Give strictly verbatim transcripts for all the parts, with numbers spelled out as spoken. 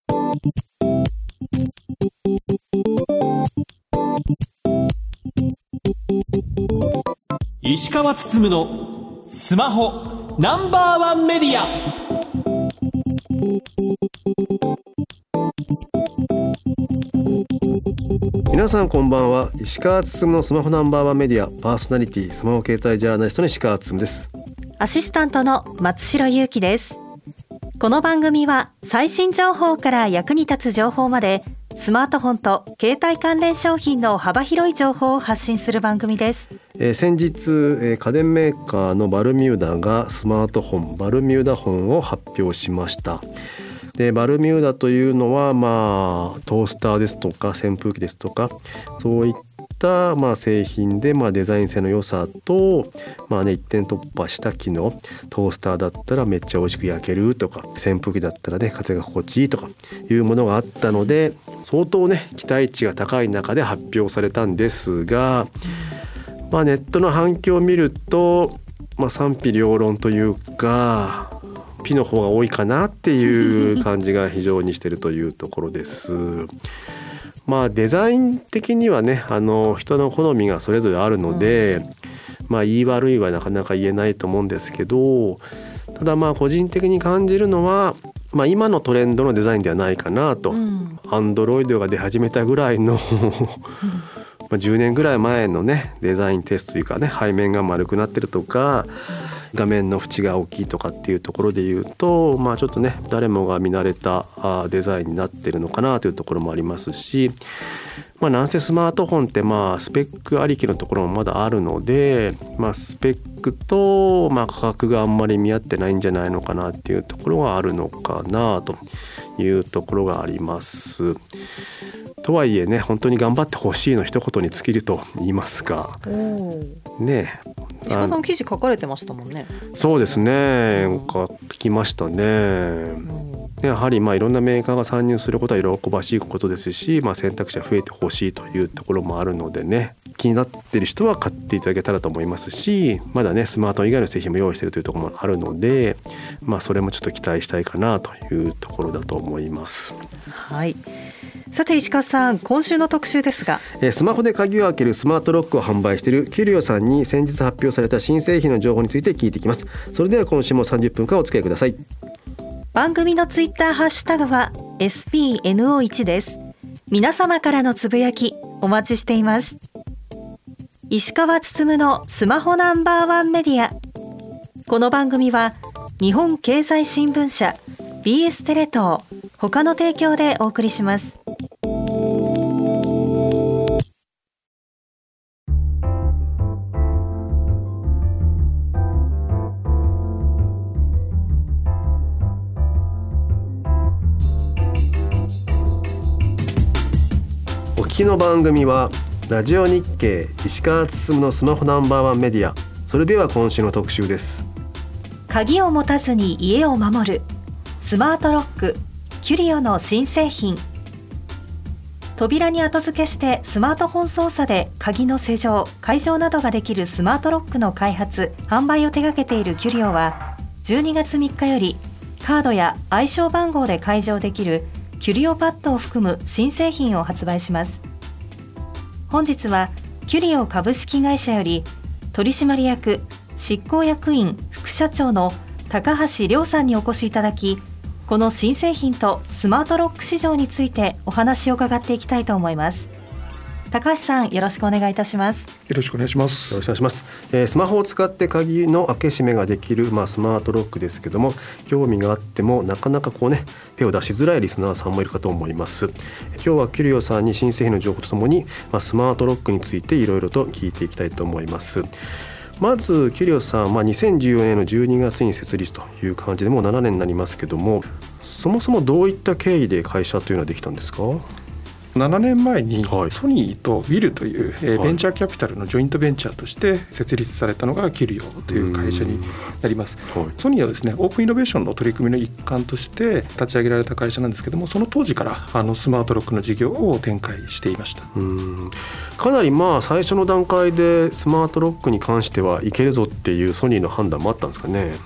石川つつむのスマホナンバーワンメディア。 皆さんこんばんは。石川つつむのスマホナンバーワンメディアパーソナリティ、スマホ携帯ジャーナリストの石川つつむです。 アシスタントの松代ゆうきです。この番組は最新情報から役に立つ情報まで、スマートフォンと携帯関連商品の幅広い情報を発信する番組です。 えー、先日、えー、家電メーカーのバルミューダがスマートフォンバルミューダフォンを発表しました。でバルミューダというのは、まあ、トースターですとか扇風機ですとかそういった、まあ、製品で、まあ、デザイン性の良さと、まあね、一点突破した機能、トースターだったらめっちゃ美味しく焼けるとか、扇風機だったらね風が心地いいとかいうものがあったので、相当ね期待値が高い中で発表されたんですが、まあ、ネットの反響を見ると、まあ、賛否両論というかピの方が多いかなっていう感じが非常にしているというところです。まあデザイン的にはね、あの人の好みがそれぞれあるので、うん、まあ言い悪いはなかなか言えないと思うんですけど、ただまあ個人的に感じるのは、まあ、今のトレンドのデザインではないかなと、うん、Android が出始めたぐらいのまあじゅうねんぐらい前のねデザインテストというかね、背面が丸くなってるとか画面の縁が大きいとかっていうところで言うと、まあちょっとね誰もが見慣れたデザインになってるのかなというところもありますし、まあなんせスマートフォンってまあスペックありきのところもまだあるので、まあスペックとまあ価格があんまり見合ってないんじゃないのかなっていうところがあるのかなというところがあります。とはいえね、本当に頑張ってほしいの一言に尽きると言いますかね。 石川さん記事書かれてましたもんね。 そうですね、うん、書きましたね、うん、やはりまあいろんなメーカーが参入することは喜ばしいことですし、まあ、選択肢が増えてほしいというところもあるのでね、気になっている人は買っていただけたらと思いますし、まだねスマートフォン以外の製品も用意しているというところもあるので、まあ、それもちょっと期待したいかなというところだと思います。 はい、さて石川さん、今週の特集ですが、 えー、スマホで鍵を開けるスマートロックを販売しているキュリオさんに先日発表された新製品の情報について聞いていきます。それでは今週もさんじゅっぷんかんお付き合いください。 番組のツイッターハッシュタグは エスピーエヌオーワン です。皆様からのつぶやきお待ちしています。石川つつむのスマホナンバーワンメディア。この番組は日本経済新聞社、 ビーエス テレ東他の提供でお送りします。 お聞きの番組はラジオ日経石川つつむのスマホナンバーワンメディア。それでは今週の特集です。 鍵を持たずに家を守るスマートロックキュリオの新製品。扉に後付けしてスマートフォン操作で鍵の施錠、解錠などができるスマートロックの開発・販売を手掛けているキュリオはじゅうにがつみっかよりカードや暗証番号で解錠できるキュリオパッドを含む新製品を発売します。本日はキュリオ株式会社より取締役執行役員副社長の高橋亮さんにお越しいただき、この新製品とスマートロック市場についてお話を伺っていきたいと思います。高橋さん、よろしくお願いいたします。 よろしくお願いします。 よろしくお願いします。えー、スマホを使って鍵の開け閉めができる、まあ、スマートロックですけども、興味があってもなかなかこうね手を出しづらいリスナーさんもいるかと思います。今日はキュリオさんに新製品の情報とともに、まあ、スマートロックについていろいろと聞いていきたいと思います。まずキュリオさん、まあ、にせんじゅうよねんのじゅうにがつに設立という感じでもうななねんになりますけども、そもそもどういった経緯で会社というのはできたんですか？ ななねんまえにソニーとウィルという、えー、ベンチャーキャピタルのジョイントベンチャーとして設立されたのがキュリオという会社になります。はい、ソニーはですね、オープンイノベーションの取り組みの一環として立ち上げられた会社なんですけども、その当時からあのスマートロックの事業を展開していました。 うーん、かなりまあ最初の段階でスマートロックに関してはいけるぞっていうソニーの判断もあったんですかね？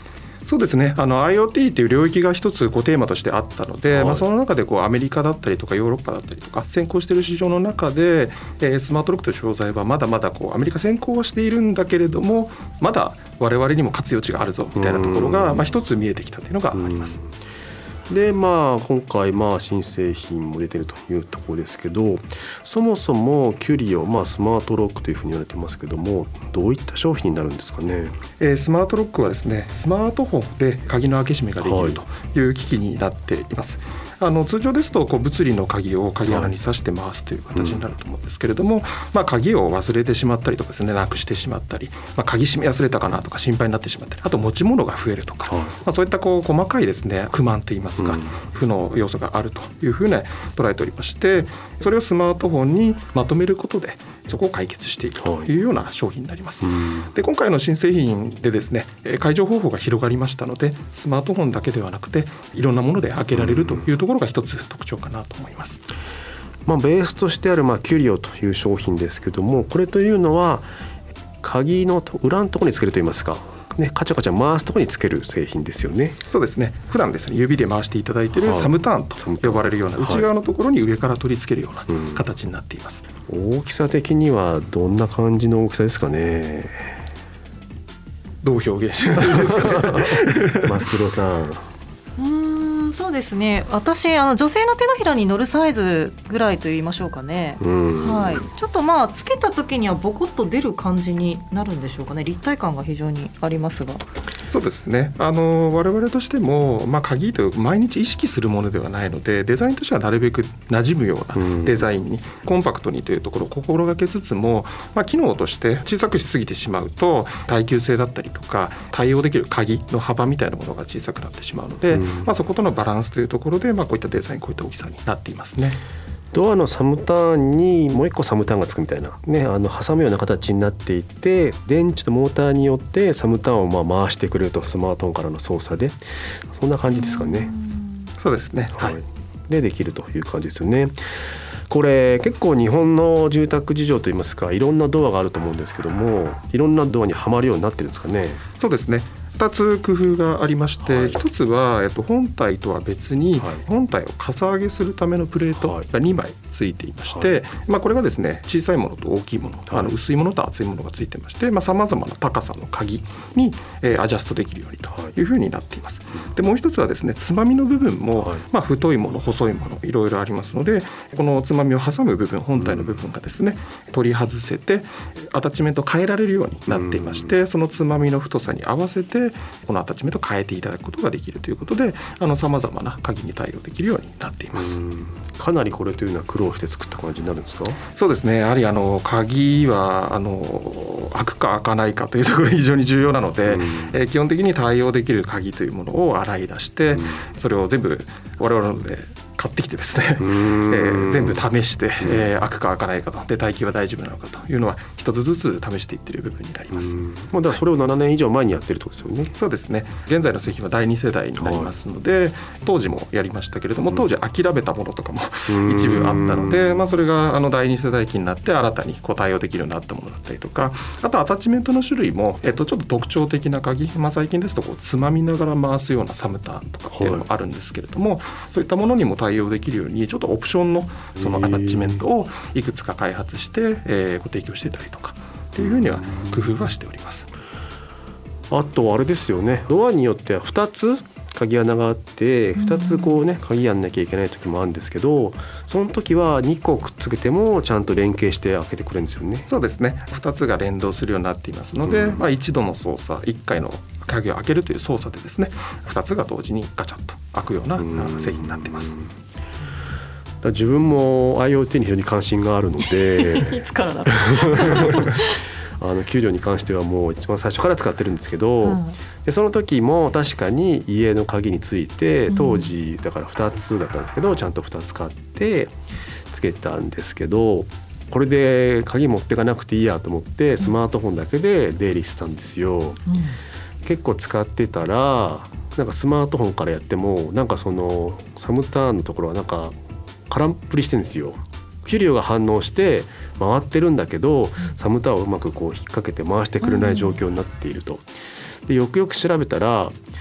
そうですね、あの IoT という領域が一つこうテーマとしてあったので、はい、まあ、その中でこうアメリカだったりとかヨーロッパだったりとか先行している市場の中で、えー、スマートロックという商材はまだまだこうアメリカ先行はしているんだけれども、まだ我々にも活用値があるぞみたいなところがまあ一つ見えてきたというのがあります。 でまあ、今回まあ新製品も出てるというところですけど、そもそもキュリオ、まあ、スマートロックというふうに言われてますけども、どういった商品になるんですかね。 えー、スマートロックはですね、スマートフォンで鍵の開け閉めができるという機器になっています。はい、あの通常ですとこう物理の鍵を鍵穴に挿して回すという形になると思うんですけれども、はい、まあ、鍵を忘れてしまったりとかですね、なくしてしまったり、まあ、鍵閉め忘れたかなとか心配になってしまったり、あと持ち物が増えるとか、はい、まあ、そういったこう細かいですね不満といいますか、うん、負の要素があるというふうに捉えておりまして、それをスマートフォンにまとめることでそこを解決していくというような商品になります。はい、で今回の新製品でですね、解除方法が広がりましたので、スマートフォンだけではなくていろんなもので開けられるというところが一つ特徴かなと思います。 まあ、ベースとしてあるまあキュリオという商品ですけども、これというのは鍵の裏のところにつけるといいますかね、カチャカチャ回すところにつける製品ですよね。 そうですね、普段ですね指で回していただいているサムターンと呼ばれるような内側のところに上から取り付けるような形になっています。 うん、大きさ的にはどんな感じの大きさですかね。 どう表現していいですかね。 松代さん。 うーん、そうですね、私あの女性の手のひらに乗るサイズぐらいと言いましょうかね。うん、はい、ちょっとまあつけた時にはボコッと出る感じになるんでしょうかね。立体感が非常にありますが。 そうですね、あの我々としても、まあ、鍵という毎日意識するものではないので、デザインとしてはなるべく馴染むようなデザインに、うん、コンパクトにというところを心がけつつも、まあ、機能として小さくしすぎてしまうと耐久性だったりとか対応できる鍵の幅みたいなものが小さくなってしまうので、うん、まあ、そことのバランスというところで、まあ、こういったデザイン、こういった大きさになっていますね。 ドアのサムターンにもう一個サムターンがつくみたいな、ね、あの挟むような形になっていて、電池とモーターによってサムターンをまあ回してくれると、スマートフォンからの操作で、そんな感じですかね。 そうですね、 はい、でできるという感じですよね。これ結構日本の住宅事情といいますか、いろんなドアがあると思うんですけども、いろんなドアにはまるようになってるんですかね。 そうですね、ふたつ工夫がありまして、はい、ひとつは、えっと、本体とは別に本体をかさ上げするためのプレートがにまいついていまして、はい、まあ、これがですね小さいものと大きいもの、はい、あの薄いものと厚いものがついてまして、さまざ、まな高さの鍵に、えー、アジャストできるようにというふうになっています。でもう一つはですね、つまみの部分も、はい、まあ、太いもの細いものいろいろありますので、このつまみを挟む部分、本体の部分がですね、うん、取り外せてアタッチメントを変えられるようになっていまして、うん、そのつまみの太さに合わせてこのアタッチメントを変えていただくことができるということで、さまざまな鍵に対応できるようになっています。 うん、かなりこれというのは苦労して作った感じになるんですか。 そうですね、やはりあの鍵はあの開くか開かないかというところが非常に重要なので、うん、えー、基本的に対応できる鍵というものを洗い出して、うん、それを全部我々ので買ってきてですね、えー、全部試して、えー、開くか開かないかと、で耐久は大丈夫なのかというのは一つずつ試していっている部分になります。 うん、だからそれをななねん以上前にやってるってことですよね。 そうですね、現在の製品はだいに世代になりますので、はい、当時もやりましたけれども、当時諦めたものとかも一部あったので、まあ、それがあのだいに世代機になって新たにこう対応できるようになったものだったりとか、あとアタッチメントの種類も、えっと、ちょっと特徴的な鍵、まあ、最近ですとこうつまみながら回すようなサムターンとかっていうのもあるんですけれども、はい、そういったものにも対応できるようにちょっとオプションのそのアタッチメントをいくつか開発して、えー、ご提供してたりとかっていうふうには工夫はしております。 あとあれですよね、ドアによってはふたつ鍵穴があってふたつこうね鍵やんなきゃいけない時もあるんですけど、その時はにこくっつけてもちゃんと連携して開けてくれるんですよね。 そうですね、ふたつが連動するようになっていますので、うん、まあ、一度の操作いっかいの鍵を開けるという操作でですね、ふたつが同時にガチャッと開くような製品になっています。 だ自分も IoT に非常に関心があるのでいつからだあの給料に関してはもう一番最初から使ってるんですけど、うん、でその時も確かに家の鍵について当時だからふたつだったんですけど、ちゃんとふたつ買ってつけたんですけど、これで鍵持ってかなくていいやと思ってスマートフォンだけで出入りしてたんですよ。うん、結構使ってたらなんかスマートフォンからやってもなんかそのサムターンのところはなんか空っぷりしてるんですよ。キュリオが反応して回ってるんだけど、サムターンをうまくこう引っ掛けて回してくれない状況になっていると。でよくよく調べたら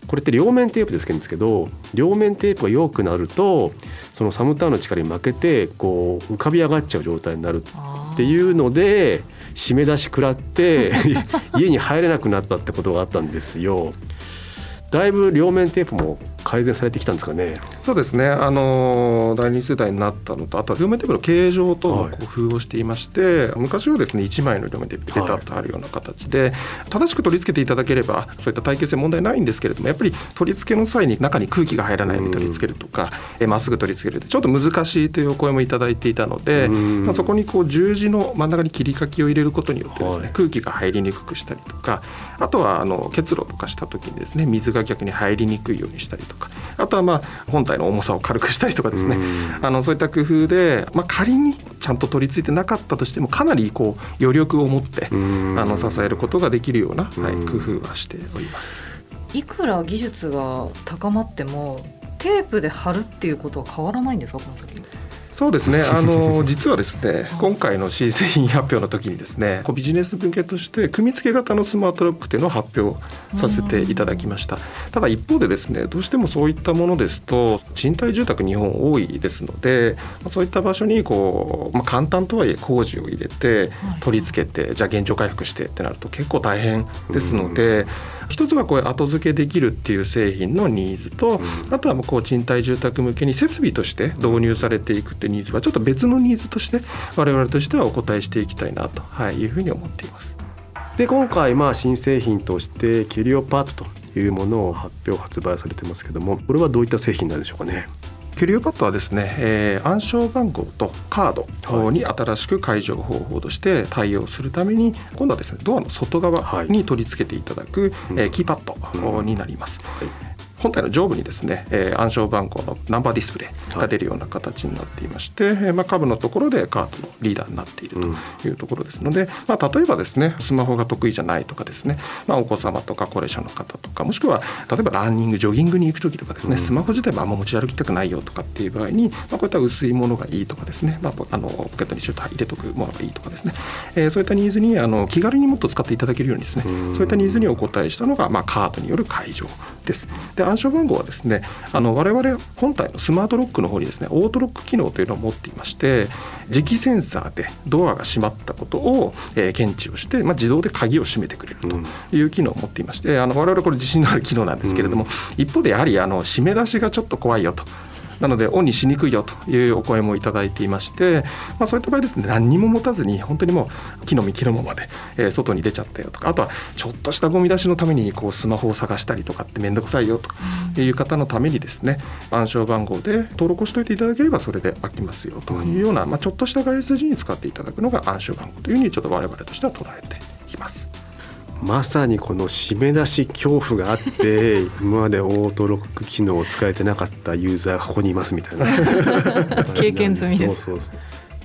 これって両面テープでつけるんですけど、両面テープが弱くなるとそのサムターンの力に負けてこう浮かび上がっちゃう状態になるっていうので締め出し食らって家に入れなくなったってことがあったんですよ。だいぶ両面テープも改善されてきたんですかね。 そうですね、あのだいに世代になったのと、あとは両面テープの形状との工夫をしていまして、はい、昔はですねいちまいの両面テープでペタッとあるような形で、はい、正しく取り付けていただければそういった耐久性問題ないんですけれども、やっぱり取り付けの際に中に空気が入らないように取り付けるとかま、っすぐ取り付けるってちょっと難しいというお声もいただいていたので、まあ、そこにこう十字の真ん中に切り欠きを入れることによってですね、はい、空気が入りにくくしたりとか、あとはあの結露とかした時にですね水が逆に入りにくいようにしたりとか、あとはまあ本体の重さを軽くしたりとかですね、あのそういった工夫で、まあ、仮にちゃんと取り付いてなかったとしてもかなりこう余力を持ってあの支えることができるような、はい、工夫はしております。 いくら技術が高まってもテープで貼るっていうことは変わらないんですか、この先。 そうですね、あの実はですね今回の新製品発表の時にですねビジネス向けとして組み付け型のスマートロックというのを発表させていただきました。ただ一方でですねどうしてもそういったものですと賃貸住宅日本多いですので、そういった場所にこう、まあ、簡単とはいえ工事を入れて取り付けてじゃあ現状回復してってなると結構大変ですので、一つはこう後付けできるっていう製品のニーズと、あとはこう賃貸住宅向けに設備として導入されていくってニーズはちょっと別のニーズとして我々としてはお答えしていきたいなと、はい、いうふうに思っています。 で今回まあ新製品としてキュリオパートというものを発表発売されてますけども、これはどういった製品なんでしょうかね。 キュリオパッドはですね、えー、暗証番号とカードに新しく解除方法として対応するために、今度はですねドアの外側に取り付けていただく、はい、えー、キーパッドになります。うん、はい、本体の上部にですね、えー、暗証番号のナンバーディスプレイが出るような形になっていまして、はい、えーまあ、下部のところでカードのリーダーになっているというところですので、うん、まあ、例えばですねスマホが得意じゃないとかですね、まあ、お子様とか高齢者の方とか、もしくは例えばランニングジョギングに行く時とかですね、うん、スマホ自体もあんま持ち歩きたくないよとかっていう場合に、まあ、こういった薄いものがいいとかですね、まあ、あのポケットにシュッと入れとくものがいいとかですね、えー、そういったニーズにあの気軽にもっと使っていただけるようにですね、うん、そういったニーズにお答えしたのが、まあ、カードによる解除です。で暗証番号はですねあの我々本体のスマートロックの方にですねオートロック機能というのを持っていまして、磁気センサーでドアが閉まったことを、えー、検知をして、まあ、自動で鍵を閉めてくれるという機能を持っていまして、あの我々これ自信のある機能なんですけれども、うん、一方でやはりあの締め出しがちょっと怖いよと、なのでオンにしにくいよというお声もいただいていまして、まあ、そういった場合ですね何にも持たずに本当にもう木の実木のままで、えー、外に出ちゃったよとか、あとはちょっとしたゴミ出しのためにこうスマホを探したりとかってめんどくさいよという方のためにですね、暗証番号で登録をしておいていただければそれで開きますよというような、まあ、ちょっとした外出時に使っていただくのが暗証番号というふうにちょっと我々としては捉えています。 まさにこの締め出し恐怖があって今までオートロック機能を使えてなかったユーザーがここにいますみたいな経験済みです。 そうそうそう、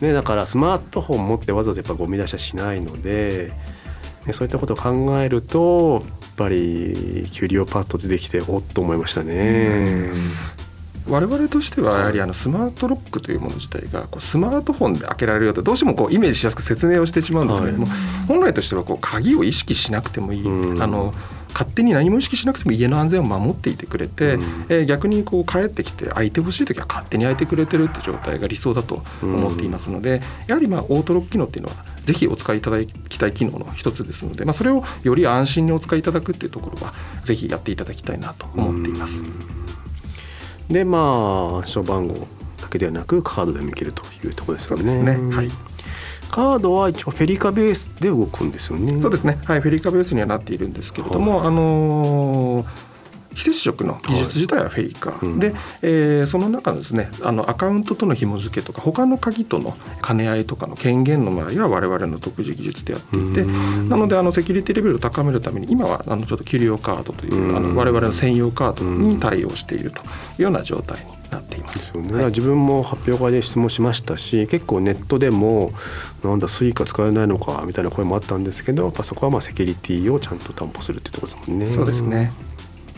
ね、だからスマートフォン持ってわざわざやっぱゴミ出しはしないので、ね、そういったことを考えるとやっぱりキュリオパッド出てきておっと思いましたね。 我々としてはやはりあのスマートロックというもの自体がこうスマートフォンで開けられるよとどうしてもこうイメージしやすく説明をしてしまうんですけれども、はい、本来としてはこう鍵を意識しなくてもいい、うん、あの勝手に何も意識しなくても家の安全を守っていてくれて、うん、えー、逆にこう帰ってきて開いてほしいときは勝手に開いてくれてるって状態が理想だと思っていますので、うん、やはりまあオートロック機能っていうのはぜひお使いいただきたい機能の一つですので、まあ、それをより安心にお使いいただくっていうところはぜひやっていただきたいなと思っています。うん、 でまあ暗証番号だけではなくカードでもいけるというところですよね。 そうですね、はい、 カードは一応フェリカベースで動くんですよね。 そうですね、はい、フェリカベースにはなっているんですけれども、はい、あのー非接触の技術自体はフェリカ、はい、うん、で、えー、その中のですねあのアカウントとの紐付けとか他の鍵との兼ね合いとかの権限の場合は我々の独自技術でやっていて、なのであのセキュリティレベルを高めるために今はあのちょっとキュリオカードというあの我々の専用カードに対応しているというような状態になっています。 ですよね、はい、自分も発表会で質問しましたし、結構ネットでもなんだスイカ使えないのかみたいな声もあったんですけど、やっぱそこはまあセキュリティをちゃんと担保するっていうところですもんね。 そうですね。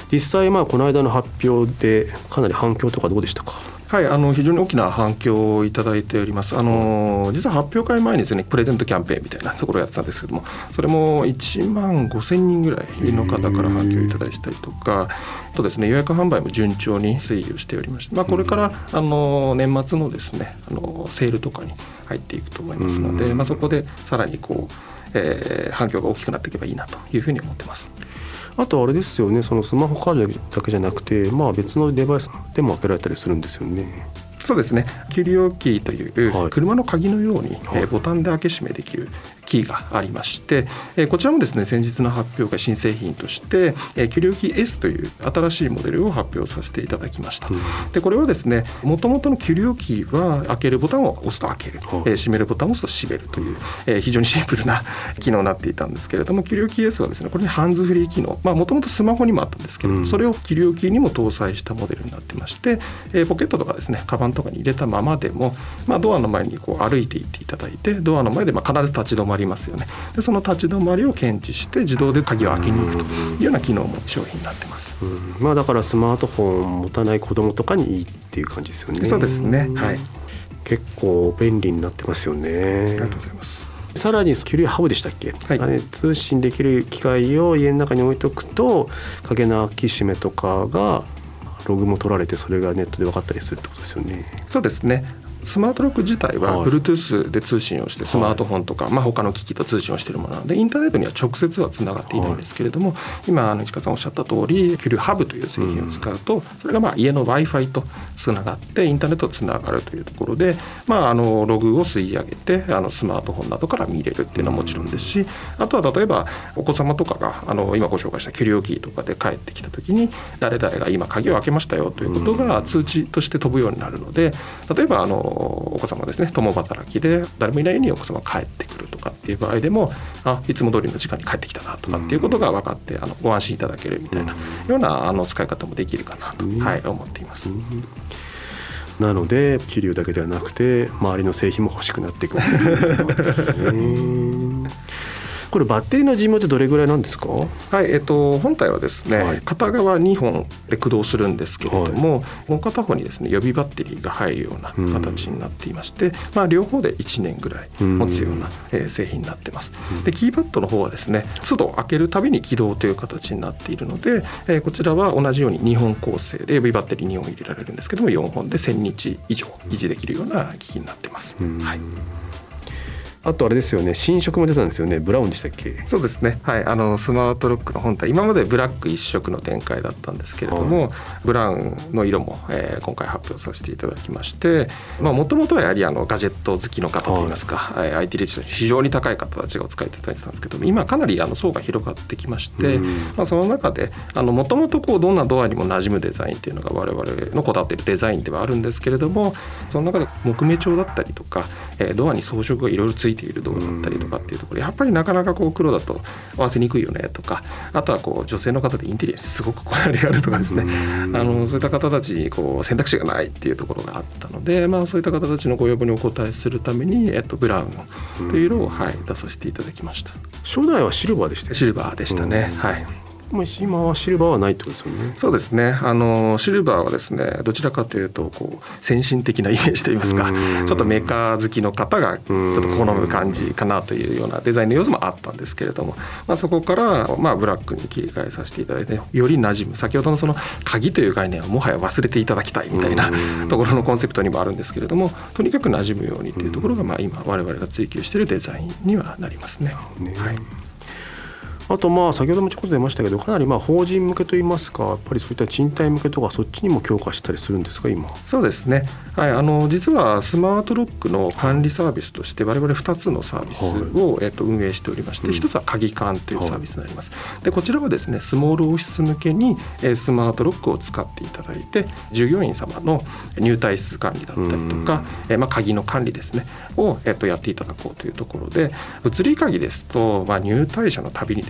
実際まあこの間の発表でかなり反響とかどうでしたか？ はい、あの非常に大きな反響をいただいております。あの実は発表会前にですねプレゼントキャンペーンみたいなところをやってたんですけども、それもいちまんごせんにんぐらいの方から反響いただいたりとか、あとですね予約販売も順調に推移をしておりまして、まあ、これからあの年末のですねあのセールとかに入っていくと思いますので、まあ、そこでさらにこう、えー、反響が大きくなっていけばいいなというふうに思ってます。 あとあれですよね、そのスマホカードだけじゃなくて、まあ、別のデバイスでも開けられたりするんですよね。 そうですね、キュリオキーという車の鍵のようにボタンで開け閉めできるキーがありまして、こちらもですね先日の発表会新製品としてキュリオキー S という新しいモデルを発表させていただきました。でこれはですねもともとのキュリオキーは開けるボタンを押すと開ける、閉めるボタンを押すと閉めるという非常にシンプルな機能になっていたんですけれども、キュリオキー S はですねこれにハンズフリー機能、もともとスマホにもあったんですけど、それをキュリオキーにも搭載したモデルになってまして、ポケットとかですねカバンとかに入れたままでも、まあ、ドアの前にこう歩いていっていただいて、ドアの前でまあ必ず立ち止まりますよね。でその立ち止まりを検知して自動で鍵を開けに行くというような機能も商品になってます。 うん、まあ、だからスマートフォンを持たない子どもとかにいいっていう感じですよね。 そうですね、はい、 結構便利になってますよね。 ありがとうございます。 さらにキュリオハブでしたっけ、はい、あれ通信できる機械を家の中に置いとくと鍵の開き閉めとかがログも取られて、それがネットで分かったりするってことですよね。 そうですね、スマートロック自体は Bluetooth で通信をしてスマートフォンとか、まあ、他の機器と通信をしているものなのでインターネットには直接はつながっていないんですけれども、今あの市川さんおっしゃった通りキュリオハブという製品を使うと、それがまあ家の Wi-Fi とつながってインターネットとつながるというところで、まあ、あのログを吸い上げてあのスマートフォンなどから見れるっていうのはもちろんですし、あとは例えばお子様とかがあの今ご紹介したキュリオキーとかで帰ってきた時に誰々が今鍵を開けましたよということが通知として飛ぶようになるので、例えばあのお子様ですね共働きで誰もいない家にお子様が帰ってくるとかっていう場合でも、あいつも通りの時間に帰ってきたなとかっていうことが分かってあのご安心いただけるみたいなようなあの使い方もできるかなと、はい、思っています。 なのでキュリオだけではなくて周りの製品も欲しくなっていくわけですね。これバッテリーの寿命ってどれぐらいなんですか？ はい、えっと、本体はですね、はい、片側にほんで駆動するんですけれども、はい、もう片方にですね予備バッテリーが入るような形になっていまして、うん、まあ、両方でいちねんぐらい持つような、うん、えー、製品になってます。でキーパッドの方はですね都度開けるたびに起動という形になっているので、えー、こちらは同じようににほん構成で予備バッテリーにほん入れられるんですけども、よんほんでせんにち以上維持できるような機器になってます。うん、はい。 あとあれですよね、新色も出たんですよね。ブラウンでしたっけ？ そうですね、はい、あのスマートロックの本体今までブラック一色の展開だったんですけれども、はい、ブラウンの色も、えー、今回発表させていただきまして、もともとはやはりあのガジェット好きの方といいますか、はい、アイティー リテラシー非常に高い方たちがお使いいただいてたんですけど、今かなりあの層が広がってきまして、まあ、その中でもともとどんなドアにも馴染むデザインっていうのが我々のこだわっているデザインではあるんですけれども、その中で木目調だったりとか、えー、ドアに装飾がいろいろついているドアだったりとかっていうところ、やっぱりなかなかこう黒だと合わせにくいよねとか、あとはこう女性の方でインテリアにすごくこだわりがあるとかですね、あのそういった方たちにこう選択肢がないっていうところがあったので、まあ、そういった方たちのご要望にお応えするために、えっと、ブラウンという色を、はい、出させていただきました。 初代はシルバーでしたよね。 シルバーでしたね、はい。 今はシルバーはないってことですよね。 そうですね、あのシルバーはですねどちらかというとこう先進的なイメージといいますか、ちょっとメーカー好きの方がちょっと好む感じかなというようなデザインの要素もあったんですけれども、まあ、そこから、まあ、ブラックに切り替えさせていただいて、より馴染む、先ほどのその鍵という概念はもはや忘れていただきたいみたいなところのコンセプトにもあるんですけれども、とにかく馴染むようにというところが、まあ、今我々が追求しているデザインにはなりますね。はい。 あとまあ先ほどもちょっと出ましたけど、かなりまあ法人向けといいますか、やっぱりそういった賃貸向けとかそっちにも強化したりするんですか今？ そうですね、はい、あの実はスマートロックの管理サービスとして我々ふたつのサービスを、はい、えっと運営しておりまして、ひとつは鍵管というサービスになります。はい、でこちらはですねスモールオフィス向けにスマートロックを使っていただいて、従業員様の入退室管理だったりとか、えまあ鍵の管理ですねを、えっと、やっていただこうというところで、物理鍵ですと、まあ、入退者のたびにですね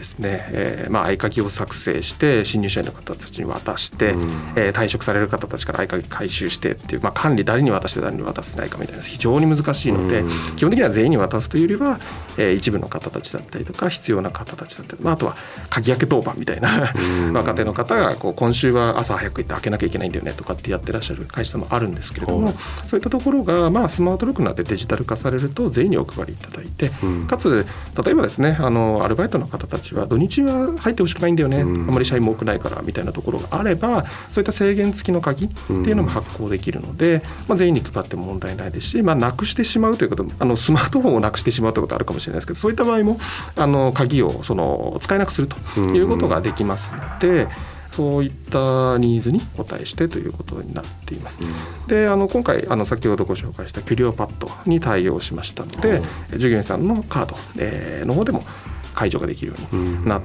ですね、えーまあ、合鍵を作成して新入社員の方たちに渡して、うんえー、退職される方たちから合鍵回収してっていう、まあ、管理誰に渡して誰に渡せないかみたいな非常に難しいので、うん、基本的には全員に渡すというよりは、えー、一部の方たちだったりとか必要な方たちだったり、まあ、あとは鍵開け当番みたいな、うん、若手の方がこう今週は朝早く行って開けなきゃいけないんだよねとかってやってらっしゃる会社もあるんですけれども、うん、そういったところが、まあ、スマートロックになってデジタル化されると全員にお配りいただいて、うん、かつ例えばですねあのアルバイトの方たちは土日は入ってほしくないんだよね、うん、あまり社員も多くないからみたいなところがあればそういった制限付きの鍵っていうのも発行できるので、まあ、全員に配っても問題ないですし、まあ、なくしてしまうということもあのスマートフォンをなくしてしまうということはあるかもしれないですけどそういった場合もあの鍵をその使えなくするということができますので、うんそういったニーズに応えしてということになっています。であの今回あの先ほどご紹介したキュリオパッドに対応しましたので従業員さんのカード、えー、の方でも解除ができるようになって、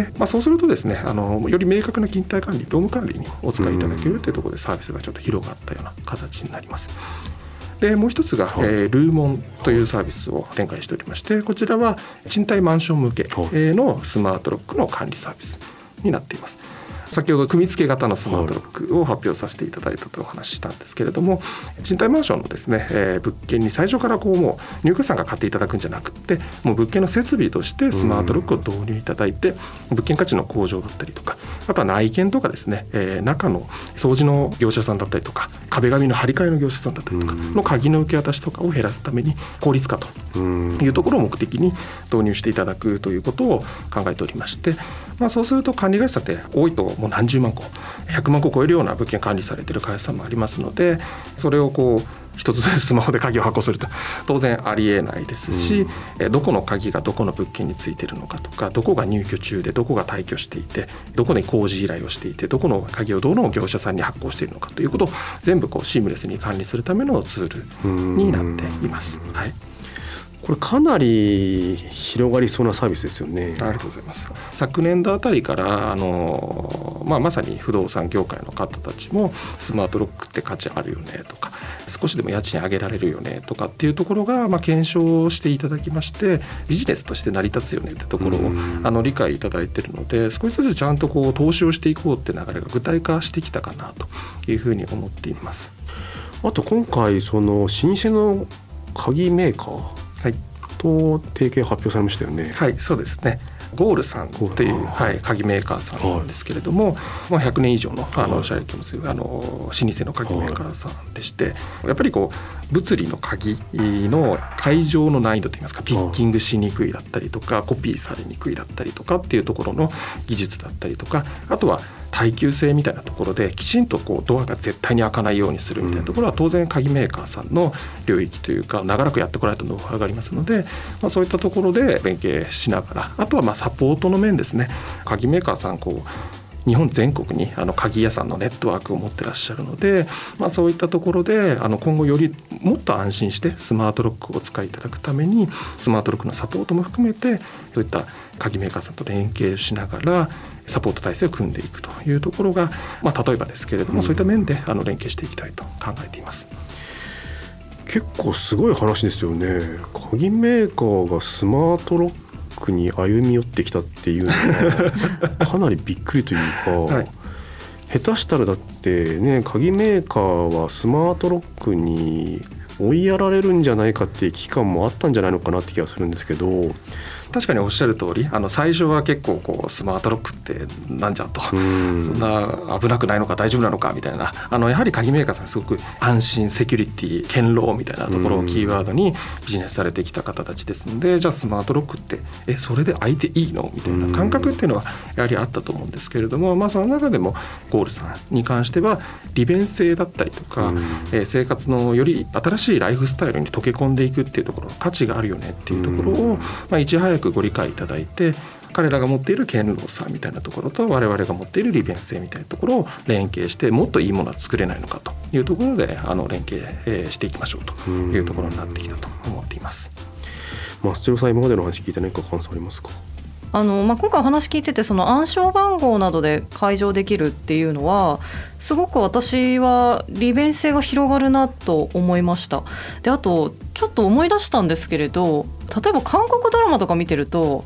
まあ、そうするとですねあのより明確な勤怠管理労務管理にお使いいただけるというところでサービスがちょっと広がったような形になります。でもう一つが、はいえー、ルーモンというサービスを展開しておりましてこちらは賃貸マンション向けのスマートロックの管理サービスになっています。先ほど組み付け型のスマートロックを発表させていただいたとお話ししたんですけれども賃貸マンションのですね、えー、物件に最初からこうもう入居者さんが買っていただくんじゃなくてもう物件の設備としてスマートロックを導入いただいて物件価値の向上だったりとかあとは内見とかですね、えー、中の掃除の業者さんだったりとか壁紙の張り替えの業者さんだったりとかの鍵の受け渡しとかを減らすために効率化というところを目的に導入していただくということを考えておりまして、まあ、そうすると管理会社って多いともう何十万個ひゃくまんこ超えるような物件管理されている会社さんもありますのでそれをこう一つずつスマホで鍵を発行すると当然ありえないですし、うん、どこの鍵がどこの物件についているのかとかどこが入居中でどこが退去していてどこで工事依頼をしていてどこの鍵をどの業者さんに発行しているのかということを全部こうシームレスに管理するためのツールになっています。はい、 これかなり広がりそうなサービスですよね。 ありがとうございます。昨年度あたりからあの、まあ、まさに不動産業界の方たちもスマートロックって価値あるよねとか少しでも家賃上げられるよねとかっていうところが、まあ、検証していただきましてビジネスとして成り立つよねってところをあの理解いただいているので少しずつちゃんとこう投資をしていこうって流れが具体化してきたかなというふうに思っています。 あと今回その老舗の鍵メーカー、はい、と提携発表されましたよね。 はい、そうですね。ゴールさんという、はい、鍵メーカーさんなんですけれども、はいまあ、ひゃくねん以上のあの社歴を持つあの老舗の鍵メーカーさんでして、はい、やっぱりこう物理の鍵の解錠の難易度といいますかピッキングしにくいだったりとかコピーされにくいだったりとかっていうところの技術だったりとかあとは耐久性みたいなところできちんとこうドアが絶対に開かないようにするみたいなところは当然鍵メーカーさんの領域というか長らくやってこられたノウハウがありますので、まあ、そういったところで連携しながらあとはまあサポートの面ですね。鍵メーカーさんこう日本全国にあの鍵屋さんのネットワークを持ってらっしゃるので、まあ、そういったところであの今後よりもっと安心してスマートロックをお使いいただくためにスマートロックのサポートも含めてそういった鍵メーカーさんと連携しながらサポート体制を組んでいくというところが、まあ、例えばですけれども、うん、そういった面であの連携していきたいと考えています。 結構すごい話ですよね。鍵メーカーがスマートロックに歩み寄ってきたっていうのはかなりびっくりというか、はい、下手したらだってね鍵メーカーはスマートロックに追いやられるんじゃないかっていう危機感もあったんじゃないのかなって気がするんですけど確かにおっしゃる通りあの最初は結構こうスマートロックってなんじゃとそんな危なくないのか大丈夫なのかみたいなあのやはり鍵メーカーさんすごく安心セキュリティ堅牢みたいなところをキーワードにビジネスされてきた方たちですのでじゃあスマートロックってえそれで開いていいのみたいな感覚っていうのはやはりあったと思うんですけれども、まあ、その中でもゴールさんに関しては利便性だったりとか、えー、生活のより新しいライフスタイルに溶け込んでいくっていうところの価値があるよねっていうところを、まあ、いち早くご理解いただいて彼らが持っている堅牢さみたいなところと我々が持っている利便性みたいなところを連携してもっといいものは作れないのかというところであの連携していきましょうというところになってきたと思っています。 松代さん今までの話聞いて何か感想ありますか？ あのまあ、今回話聞いててその暗証番号などで解錠できるっていうのはすごく私は利便性が広がるなと思いました。であとちょっと思い出したんですけれど例えば韓国ドラマとか見てると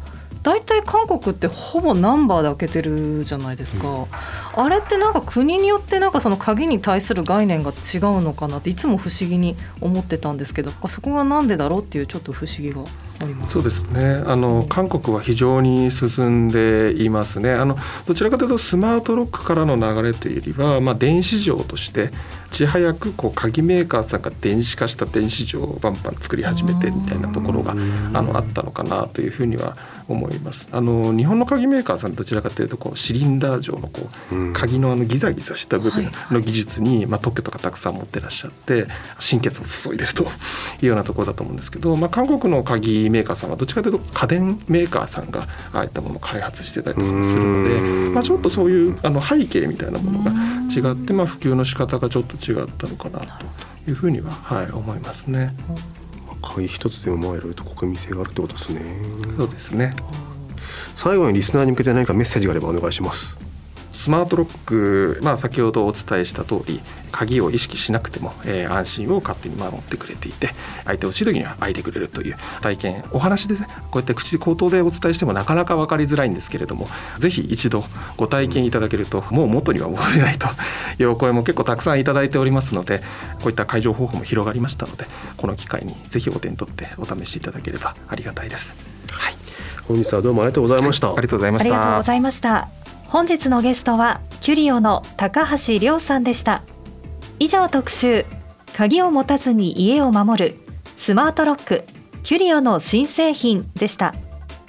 だいたい韓国ってほぼナンバーで開けてるじゃないですか、うん、あれってなんか国によってなんかその鍵に対する概念が違うのかなっていつも不思議に思ってたんですけど、そこがなんでだろうっていうちょっと不思議があります。 そうですね、あの韓国は非常に進んでいますね。あのどちらかというとスマートロックからの流れというよりは、まあ、電子錠としていち早くこう鍵メーカーさんが電子化した電子錠をバンバン作り始めてみたいなところがあのあったのかなというふうには思います。あの日本の鍵メーカーさんどちらかというとこうシリンダー錠のこう鍵のあのギザギザした部分の技術に、まあ、特許とかたくさん持ってらっしゃって心血を注いでるというようなところだと思うんですけど、まあ、韓国の鍵メーカーさんはどっちかというと家電メーカーさんがああいったものを開発してたりとかするので、まあ、ちょっとそういうあの背景みたいなものが違って、まあ、普及の仕方がちょっと違ったのかなというふうには、はい、思いますね。 鍵一つでも回ると国民性があるってことですね。 そうですね。 最後にリスナーに向けて何かメッセージがあればお願いします。 スマートロック、まあ、先ほどお伝えした通り鍵を意識しなくても、えー、安心を勝手に守ってくれていて、相手を知る時には開いてくれるという体験、お話で、ね、こうやって口口頭でお伝えしてもなかなか分かりづらいんですけれども、ぜひ一度ご体験いただけるともう元には戻れないというお声も結構たくさんいただいておりますので、こういった解錠方法も広がりましたので、この機会にぜひお手に取ってお試しいただければありがたいです。はい、 本日はどうもありがとうございました。 はい、ありがとうございました。 ありがとうございました。本日のゲストはキュリオの高橋亮さんでした。以上特集、鍵を持たずに家を守るスマートロックキュリオの新製品でした。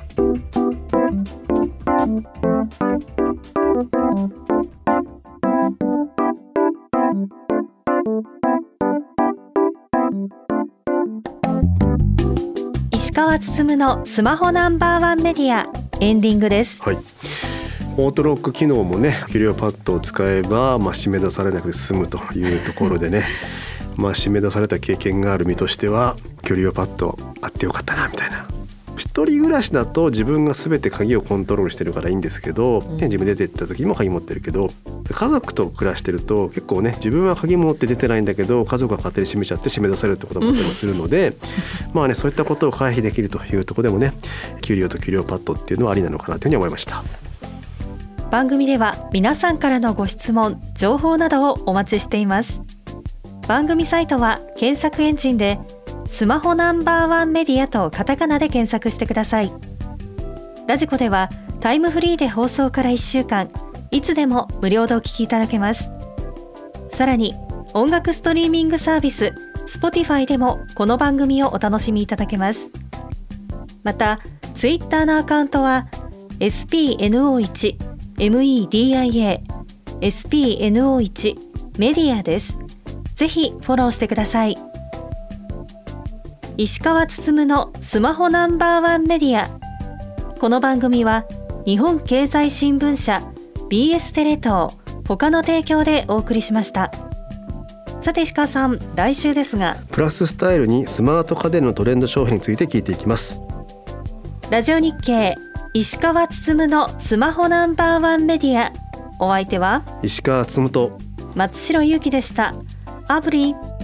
石川つつむのスマホナンバーワンメディアエンディングです。 はい、オートロック機能もね、キュリオパッドを使えば、まあ、締め出されなくて済むというところでねまあ締め出された経験がある身としてはキュリオパッドあってよかったなみたいな。一人暮らしだと自分が全て鍵をコントロールしてるからいいんですけど、うん、自分出て行った時も鍵持ってるけど、家族と暮らしてると結構ね、自分は鍵持って出てないんだけど家族が勝手に閉めちゃって締め出されるってこともあったりもするので、うん、まあね、そういったことを回避できるというところでもね、キュリオとキュリオパッドっていうのはありなのかなというふうに思いました。 番組では皆さんからのご質問、情報などをお待ちしています。番組サイトは検索エンジンでスマホナンバーワンメディアとカタカナで検索してください。ラジコではタイムフリーで放送からいっしゅうかんいつでも無料でお聞きいただけます。さらに音楽ストリーミングサービス Spotify でもこの番組をお楽しみいただけます。またツイッターのアカウントは エスピーエヌオーワンメディア エスピーエヌオーワン メディアです。ぜひフォローしてください。石川つつむのスマホナンバーワンメディア。この番組は日本経済新聞社 ビーエス テレ東他の提供でお送りしました。さて石川さん、来週ですがプラススタイルにスマート家電のトレンド商品について聞いていきます。 ラジオ日経石川つつむのスマホナンバーワンメディア。お相手は石川つつむと松代ゆうきでした。アブリ